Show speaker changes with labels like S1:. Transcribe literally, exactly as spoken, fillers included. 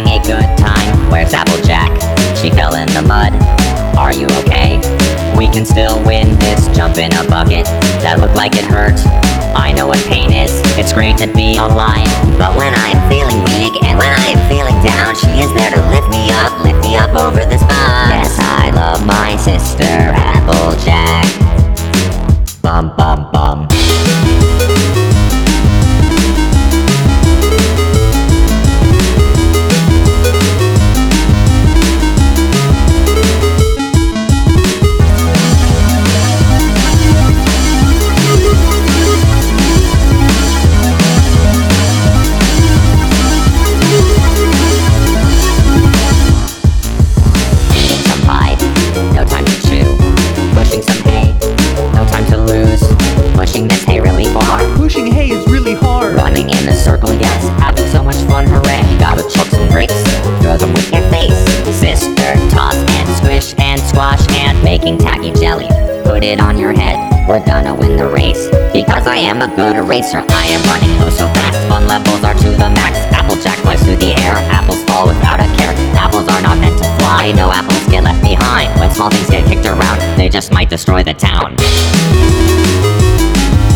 S1: having a good time. Where's Applejack? She fell in the mud. Are you okay? We can still win this. Jump in a bucket. That looked like it hurt. I know what pain is. It's great to be alive.
S2: But when I'm feeling weak and when I'm feeling down, she is there to lift me up, lift me up over this bump.
S1: Yes, I love my sister, Applejack. Bum bum bum. Pushing this hay really far.
S3: Pushing hay is really hard.
S1: Running in a circle, yes. Having so much fun, hooray. Gotta chuck some grapes. Throw them with your face. Sister, toss and squish and squash and making tacky jelly. Put it on your head. We're gonna win the race. Because I am a good eraser. I am running oh so fast. Fun levels are to the max. Applejack flies through the air. Apples fall without a care. Apples are not meant to fly. No apples get left behind. When small things get kicked around, they just might destroy the town.